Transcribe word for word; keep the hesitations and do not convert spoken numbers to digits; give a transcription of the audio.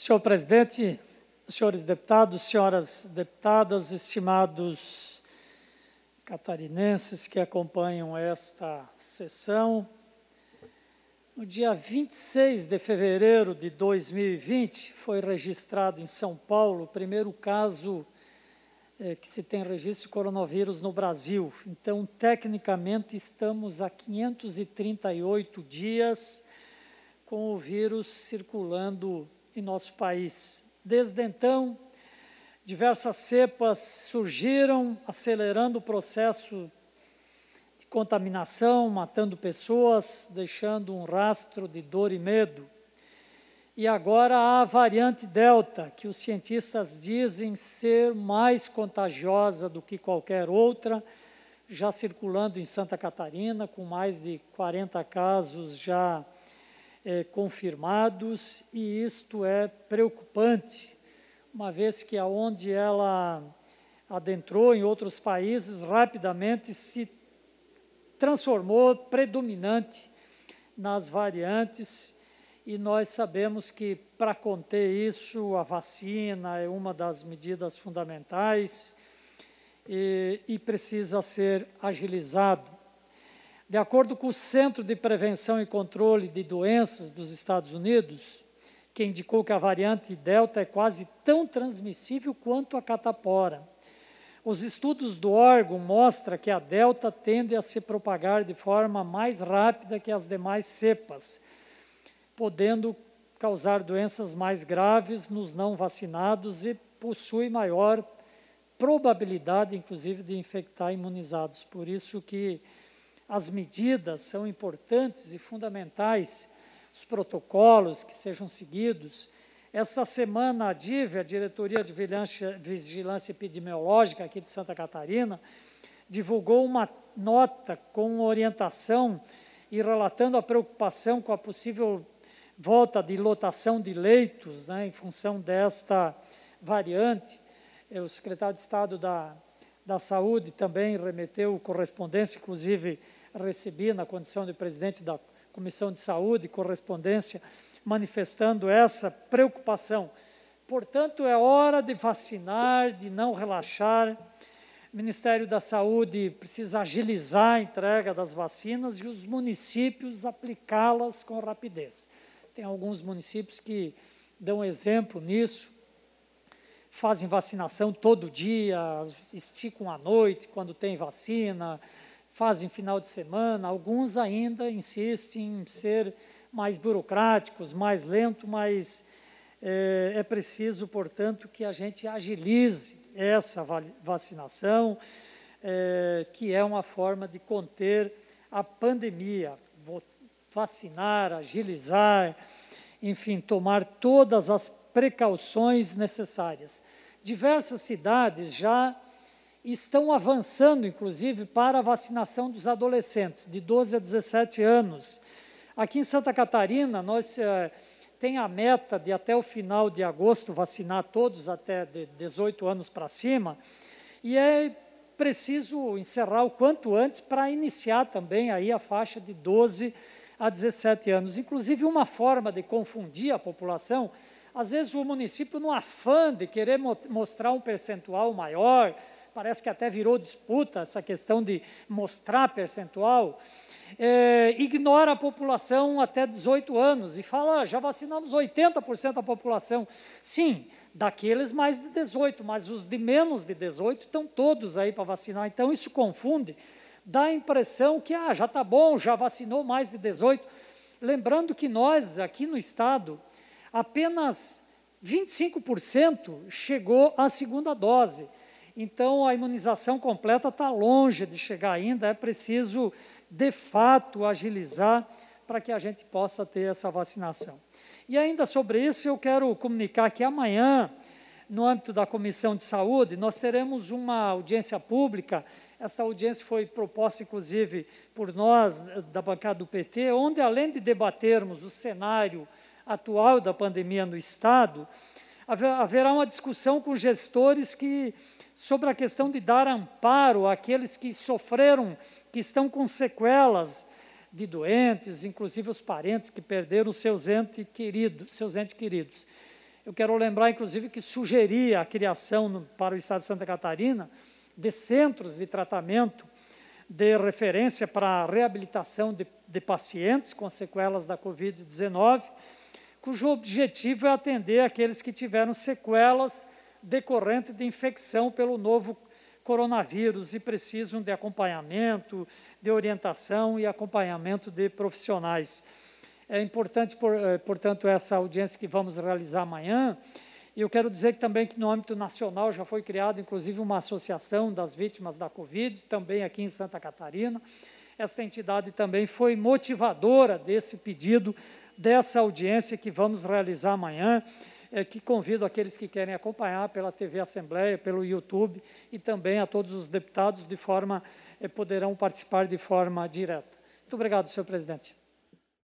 Senhor presidente, senhores deputados, senhoras deputadas, estimados catarinenses que acompanham esta sessão, no dia vinte e seis de fevereiro de dois mil e vinte, foi registrado em São Paulo o primeiro caso eh, que se tem registro de coronavírus no Brasil. Então, tecnicamente, estamos há quinhentos e trinta e oito dias com o vírus circulando em nosso país. Desde então, diversas cepas surgiram, acelerando o processo de contaminação, matando pessoas, deixando um rastro de dor e medo. E agora há a variante Delta, que os cientistas dizem ser mais contagiosa do que qualquer outra, já circulando em Santa Catarina, com mais de quarenta casos já É, confirmados, e isto é preocupante, uma vez que aonde ela adentrou em outros países, rapidamente se transformou predominante nas variantes, e nós sabemos que, para conter isso, a vacina é uma das medidas fundamentais e, e precisa ser agilizado. De acordo com o Centro de Prevenção e Controle de Doenças dos Estados Unidos, que indicou que a variante Delta é quase tão transmissível quanto a catapora. Os estudos do órgão mostram que a Delta tende a se propagar de forma mais rápida que as demais cepas, podendo causar doenças mais graves nos não vacinados e possui maior probabilidade, inclusive, de infectar imunizados. Por isso que as medidas são importantes e fundamentais, os protocolos que sejam seguidos. Esta semana, a D I V, a Diretoria de Vigilância, Vigilância Epidemiológica aqui de Santa Catarina, divulgou uma nota com orientação e relatando a preocupação com a possível volta de lotação de leitos, né, em função desta variante. O secretário de Estado da da Saúde também remeteu correspondência, inclusive recebi na condição de presidente da Comissão de Saúde, correspondência manifestando essa preocupação. Portanto, é hora de vacinar, de não relaxar. O Ministério da Saúde precisa agilizar a entrega das vacinas e os municípios aplicá-las com rapidez. Tem alguns municípios que dão exemplo nisso, fazem vacinação todo dia, esticam à noite quando tem vacina, fazem final de semana. Alguns ainda insistem em ser mais burocráticos, mais lentos, mas é, é preciso, portanto, que a gente agilize essa vacinação, é, que é uma forma de conter a pandemia. Vou vacinar, agilizar, enfim, tomar todas as precauções necessárias. Diversas cidades já estão avançando, inclusive, para a vacinação dos adolescentes, de doze a dezessete anos. Aqui em Santa Catarina, nós eh, tem a meta de, até o final de agosto, vacinar todos até de dezoito anos para cima, e é preciso encerrar o quanto antes para iniciar também aí a faixa de doze a dezessete anos. Inclusive, uma forma de confundir a população, às vezes o município, no afã de querer mo mostrar um percentual maior, parece que até virou disputa essa questão de mostrar percentual, é, ignora a população até dezoito anos e fala, ah, já vacinamos oitenta por cento da população. Sim, daqueles mais de dezoito, mas os de menos de dezoito estão todos aí para vacinar. Então, isso confunde, dá a impressão que ah, já está bom, já vacinou mais de dezoito. Lembrando que nós, aqui no Estado, apenas vinte e cinco por cento chegou à segunda dose. Então, a imunização completa está longe de chegar ainda, é preciso, de fato, agilizar para que a gente possa ter essa vacinação. E ainda sobre isso, eu quero comunicar que amanhã, no âmbito da Comissão de Saúde, nós teremos uma audiência pública. Essa audiência foi proposta, inclusive, por nós, da bancada do P T, onde, além de debatermos o cenário atual da pandemia no Estado, haverá uma discussão com gestores que, sobre a questão de dar amparo àqueles que sofreram, que estão com sequelas de doentes, inclusive os parentes que perderam seus entes queridos. Seus entes queridos. Eu quero lembrar, inclusive, que sugeria a criação no, para o Estado de Santa Catarina de centros de tratamento de referência para a reabilitação de, de pacientes com sequelas da Covid dezenove, cujo objetivo é atender aqueles que tiveram sequelas decorrentes de infecção pelo novo coronavírus e precisam de acompanhamento, de orientação e acompanhamento de profissionais. É importante, por, portanto, essa audiência que vamos realizar amanhã. E eu quero dizer que também que no âmbito nacional já foi criada, inclusive, uma associação das vítimas da Covid, também aqui em Santa Catarina. Essa entidade também foi motivadora desse pedido, dessa audiência que vamos realizar amanhã, é, que convido aqueles que querem acompanhar pela T V Assembleia, pelo YouTube, e também a todos os deputados, de forma, é, poderão participar de forma direta. Muito obrigado, senhor presidente.